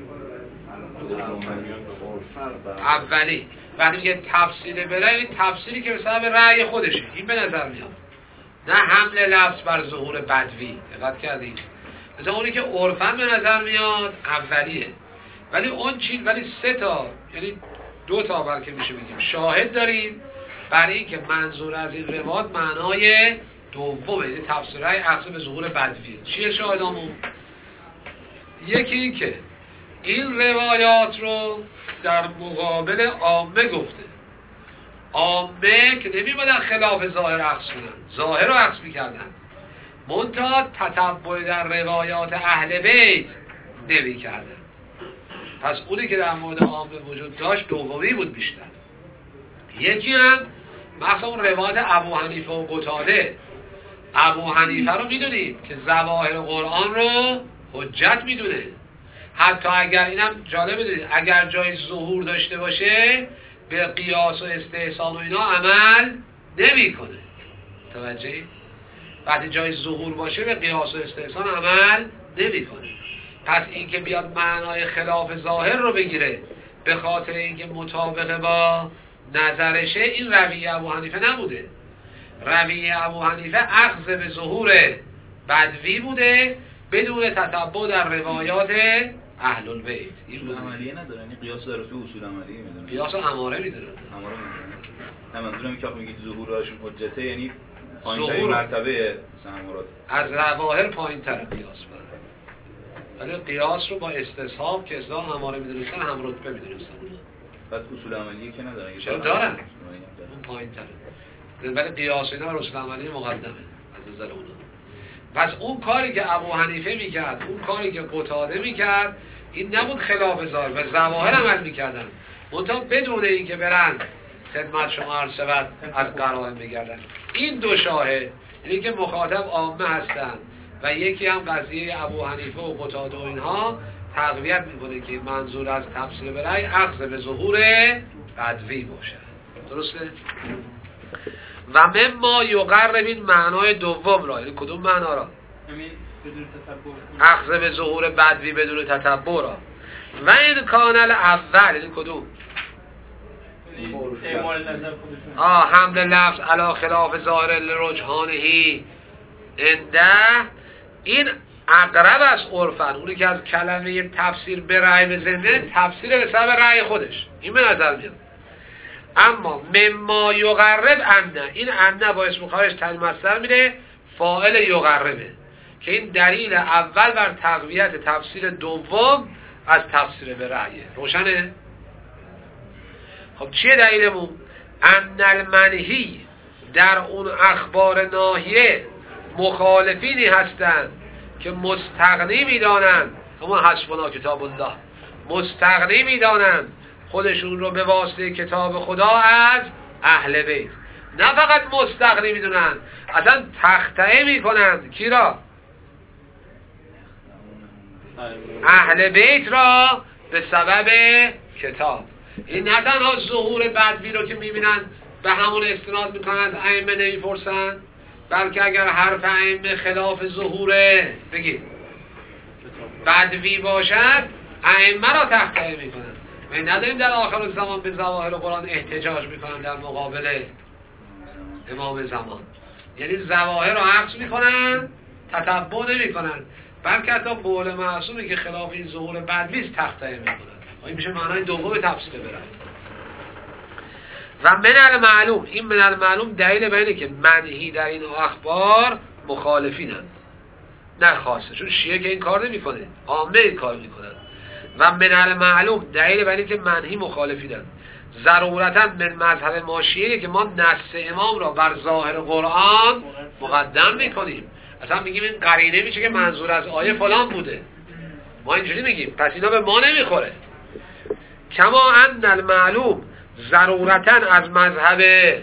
اولی. وقتی میگه تفسیر به رأی، تفسیری که به سبب رأی خودشه، این به نظر میاد. نه حمل لفظ بر ظهور بدوی. دقت کردید؟ مثلا اونی که عرفاً به نظر میاد اولیه، ولی اون چیز، ولی سه تا، یعنی دو تا بلکه میشه بگیم شاهد داریم برای این که منظور از این روایت معنای دومه، یعنی تفسیرهای اخذ به ظهور بدوی. چیه شاهدامون؟ یکی این که این روایات رو در مقابل عامه گفته. عامه که نمی‌بودن خلاف ظاهر اخذ کنن، ظاهر رو اخذ می‌کردن، منتها تتبع در روایات اهل بیت نمی‌کردن. پس اونی که در مورد عامه وجود داشت دومی بود بیشتر. یکی هم مثلا اون روایت ابو حنیفه و قتاده. ابو حنیفه رو میدونیم که ظواهر قرآن رو حجت میدونه، حتی اگر اینم جالب بدونید اگر جای ظهور داشته باشه به قیاس و استحسان و اینا عمل نمیکنه. توجهی؟ وقتی جای ظهور باشه به قیاس و استحسان عمل نمیکنه. پس این که بیاد معنای خلاف ظاهر رو بگیره به خاطر اینکه مطابق با نظرشه، این رویه ابو حنیفه نبوده. رویه ابو حنیفه اخذ به ظهور بدوی بوده بدون تتبع در روایات اهل البیت. این عملیه نداره، یعنی قیاس داره تو اصول عملیه میدونه، قیاس اماره میدونه. اماره میدونه. نه منظورم که میگید ظهورشون حجته، یعنی پایین‌ترین مرتبه امارات از ظواهر پایین‌تر قیاس بره. ولی قیاس رو با استصحاب که اصلا اماره میدونستن هم رتبه میدونستن. بعد اصول عملیه که ندارن. چرا دارن؟ اون پایین‌تره. ولی قیاس اینا بر اصول عملی مقدمه از نظر اونا. پس اون کاری که ابو حنیفه میکرد، اون کاری که قتاده میکرد، این نبود خلاف ظاهر، به ظواهر عمل میکردن، منتها بدون این که برن خدمت شما عرض شود از قرائن بگردن. این دو شاهد، یعنی که مخاطب عامه هستن و یکی هم قضیه ابو حنیفه و قتاده و اینها تقویت میکنه که منظور از تفسیر برای اخذ به ظهور بدوی باشه. درسته؟ و مما یقرب این معنای دوم را، یعنی کدوم معنا را؟ اخذ به ظهور بدوی بدون تتبع را. و این کان الاول، یعنی کدوم؟ حمل لفظ علی خلاف ظاهر لرجحانهی انده، این اقرب از عرفن، اونی که از کلمه تفسیر به رأی بزنه تفسیر به سبب رأی خودش، این به نظر میاد. اما مما یقرب انه، این انه با اسم خارج تنی مصدر میره فاعل یقربه، که این دلیل اول بر تقویت تفسیر دوم از تفسیر به رأیه. روشنه؟ خب چیه دلیلمون؟ ان المنهی در اون اخبار ناهیه مخالفینی هستند که مستغنی میدانند، اما حسبنا کتاب الله، مستغنی میدانند خودشون رو به واسطه کتاب خدا از اهل بیت. نه فقط مستغنی میدونن، اصلا تخطئه میکنند کی را؟ اهل بیت را به سبب کتاب. این نه تنها ظهور بدوی رو که میبینن به همون استناد میکنند، ائمه نمیپرسن، بلکه اگر حرف ائمه خلاف ظهور بگید بدوی باشد ائمه را تخطئه میکنند. ما نداریم در آخر الزمان به ظواهر قرآن احتجاج میکنن در مقابل امام زمان، یعنی ظواهر رو عکس میکنن، تتبع نمیکنن، بلکه حتی قول معصومی که خلاف این ظهور بدوی تخطئه میکنن. این میشه معنای دوم تفسیر برن. و من المعلوم، این من المعلوم دلیل به اینه که منهی در این اخبار مخالفینن، نه خاصه، چون شیعه که این کار نمیکنه، عامه این کار میکنن. و من المعلوم دلیل به اینه که منهی مخالفینن ضرورتا من مذهب ما شیعه که ما نص امام را بر ظاهر قرآن مقدم میکنیم. اصلا میگیم این قرینه میشه که منظور از آیه فلان بوده، ما اینجوری میگیم، پس اینا به ما نمیخوره. کما ان المعلوم ضرورتا از مذهب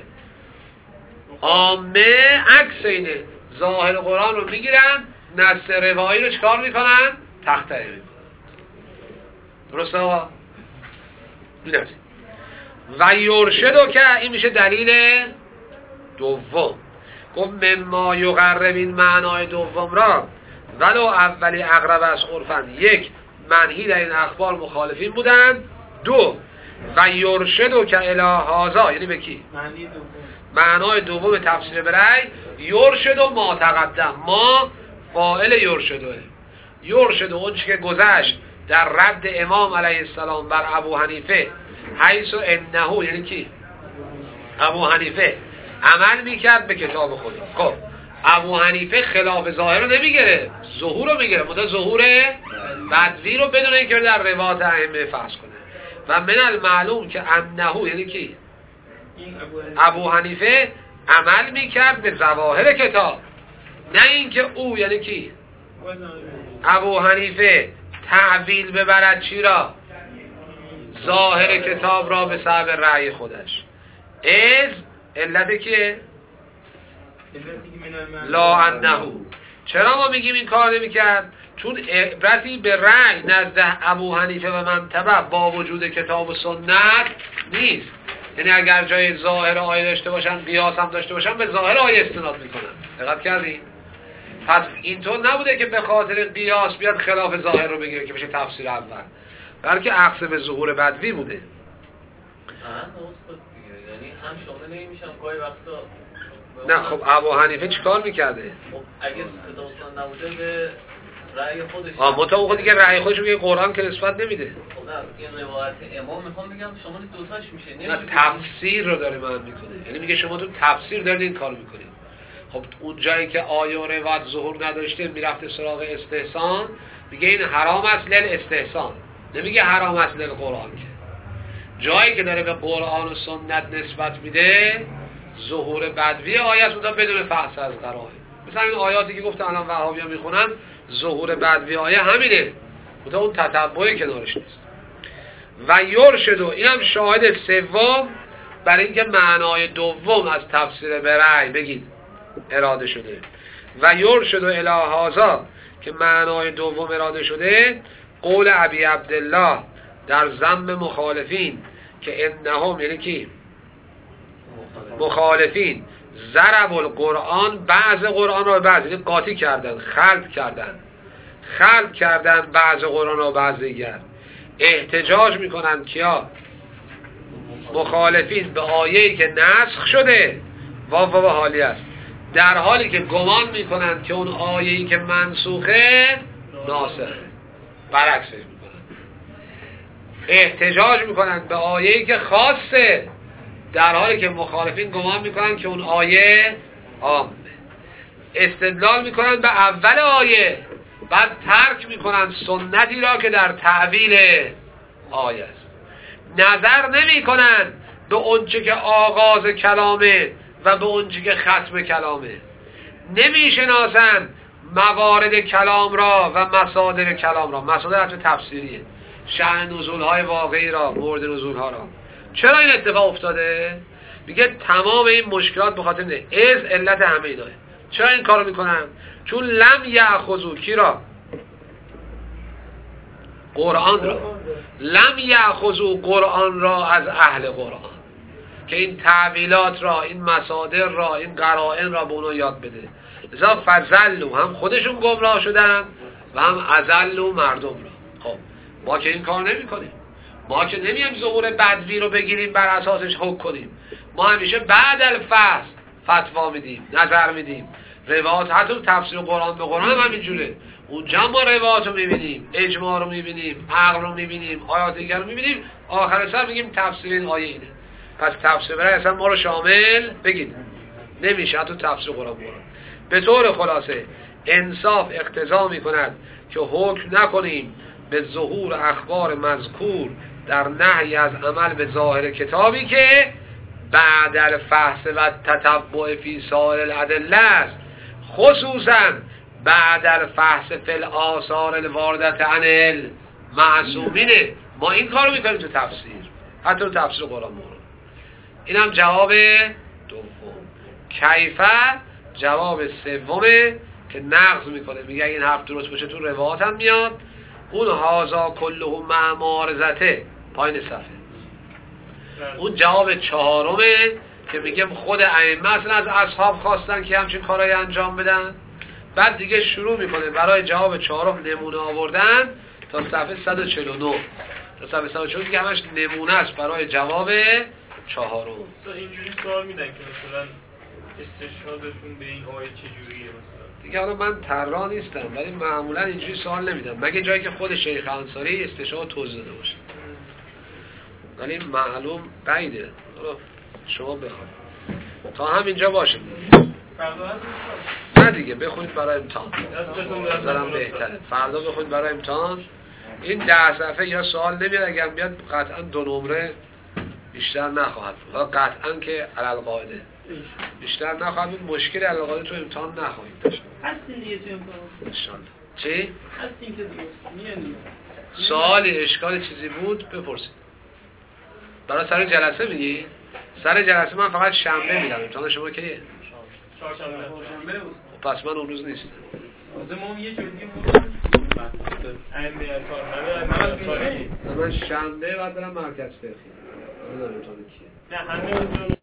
عامه عکس اینه، ظاهر قرآن رو میگیرن، نص روایی رو چکار میکنن؟ تخطئه میکنن. درسته آقا؟ این است. و یرشدو که این میشه دلیل دوم. گفت مما یقرب این معنای دوم را ولو اولی اقرب از عرفن، یک منهی در این اخبار مخالفین بودن، دو و یرشدو که الهازا، یعنی به کی؟ معنای دوم تفسیر برای یرشدو ما تقدم، ما فاعل یرشدوه. یرشدو اون چی که گذشت در رد امام علیه السلام بر ابو حنیفه، حیث انه، یعنی کی؟ ابو حنیفه عمل میکرد به کتاب خدا. خب ابو حنیفه خلاف ظاهر رو نمیگیره، ظهور رو میگیره، مدت ظهور بدوی رو بدون اینکه در روایات ائمه فحص کنه. و من المعلوم که انه، یعنی کی؟ ابو حنیفه عمل میکرد به ظواهر کتاب، نه اینکه او، یعنی کی؟ ابو حنیفه تعویل ببرد چی را؟ ظاهر کتاب را به سبب رأی خودش. علت کیه؟ لا انه. چرا ما میگیم این کار نمیکرد؟ چون عبرتی به رأی نزد ابو حنیفه و منتبه با وجود کتاب و سنت نیست. یعنی اگر جای ظاهر آیه داشته باشن، قیاس هم داشته باشن، به ظاهر آیه استناد میکنن. دقت کردین؟ پس اینطور نبوده که به خاطر قیاس بیاد خلاف ظاهر رو بگیره که بشه تفسیر اول، بلکه اخذ به ظهور بدوی بوده. یعنی هم شامل نمیشم گاهی وقتا. نه خب ابو حنیفه چیکار میکرده؟ خب اگه کتاب سنت نبوده به رأی خودش. مطابق دیگه رأی خودش رو قرآن که نسبت نمیده. خب نه این روایت امام میخوام بگم شامل دوتاش میشه. نه تفسیر رو داره من میکنه، یعنی میگه شما تو تفسیر دارید این کارو میکنید. خب اون جایی که آیه و روایت ظهور نداشته میرفته سراغ استحسان، میگه این حرام است لل استحسان، نمیگه حرام است لل قرآن. که جایی که داره به قرآن و سنت نسبت میده ظهور بدوی آیه است، اونجا بدون فحص از قرائن. مثلا این آیاتی که گفتم الان وهابی‌ها میخونن ظهور بدوی آیه همینه، اون تتبع کنارش نیست. و یرشدو، اینم شاهد سوم برای اینکه معنای دوم از تفسیر برای بگید اراده شده. و یرشدو الی هذا که معنای دوم اراده شده، قول ابی عبدالله در ذم مخالفین که انهم، یعنی کی؟ مخالفین ضرب القرآن، بعض قرآن را بعض، یعنی قاطی کردن، خلق کردن بعض قرآن را بعض دیگر. احتجاج میکنن کیا؟ مخالفین به آیه‌ای که نسخ شده، واو حالی است، در حالی که گمان میکنن که اون آیه‌ای که منسوخه ناسخه. برعکس میکنن، احتجاج میکنن به آیه‌ای که خاصه، در حالی که مخالفین گمان میکنن که اون آیه عامه. استدلال میکنن به اول آیه، بعد ترک میکنن سنتی را که در تعویل آیه است. نظر نمیکنن به اونچه که آغاز کلامه و به اونچه که ختم کلامه. نمیشناسن موارد کلام را و مصادر کلام را. مصادر حتی تفسیریه، شأن نزولهای واقعی را، مورد نزولها را. چرا این اتفاق افتاده؟ میگه تمام این مشکلات به خاطر اینه، علت همه ایناه. چرا این کارو میکنن؟ چون لم یأخذوا کی را؟ قرآن را. لم یأخذوا قرآن را از اهل قرآن که این تعویلات را، این مصادر را، این قرائن را به اونا یاد بده. لذا فضلوا، هم خودشون گمراه شدن و هم اضلوا مردم را. خب ما که این کار نمی کنیم، ما که نمیم ظهور بدوی رو بگیریم بر اساسش حکم کنیم. ما همیشه بعد الفصل فتوا میدیم، نظر میدیم. روایات حتی تفسیر قرآن به قرآن هم همینجوره. اونجا ما روایات رو میبینیم، اجماع رو میبینیم، عقل رو میبینیم، آیات دیگر رو میبینیم، آخر سر میگیم تفسیر این آیه اینه. پس تفسیر برای اصلا ما رو شامل بگید نمیشه، حتی تفسیر قرآن. به طور خلاصه انصاف اقتضا میکند که حکم نکنیم به ظهور اخبار مذکور در نهی از عمل به ظاهر کتابی که بعد الفحص و تتبع فی سائر الادله است، خصوصا بعد الفحص فی الاثار الواردة عن المعصومین. ما این کارو میکنیم تو تفسیر، حتی تو تفسیر قرآن مورد. اینم جواب دوم. کیفه جواب سومه که نقض میکنه، میگه این حرف درست باشه تو روایات هم میاد. اون هازا کله معمارزته پایین صفحه اون جواب چهارمه که میگم خود ائمه اصلا از اصحاب خواستن که همچین کارایی انجام بدن. بعد دیگه شروع میکنه برای جواب چهارم نمونه آوردن تا صفحه 149 تا صفحه 149 که همش نمونه است برای جواب چهارم. اینجوری سوال میدن که مثلا استشهادتون به این آیه چجوریه مثلا؟ دیگه حالا من طراح نیستم ولی معمولا اینجوری سوال نمیدم مگه جایی که خود شیخ انصاری استشهاد توضیح داده باشه، ولی معلوم بعیده. حالا شما بخواید تا همینجا باشه. فردا هست؟ نه دیگه بخونید برای امتحان. دستتون بهتره. فردا بخونید برای امتحان. این 10 صفحه یا سوال نمیاد، اگر بیاد قطعا 2 نمره بیشتر نخواهد بود. قطعا که علل قاعده بیشتر نخواهد بود. مشکل علل قاعده تو امتحان نخواهید داشت. هستین دیگه تو امتحان؟ انشالله. چی؟ هستین که دیگه میانید. سوالی اشکال چیزی بود بپرسید. برای سر جلسه میگی؟ سر جلسه من فقط شنبه میدم. امتحان شما کیه؟ چهارشنبه بود. پس من اون روز نیستم. ما یه جور دیگه بود. من شنبه بعد برم مرکز فقهی. نه همه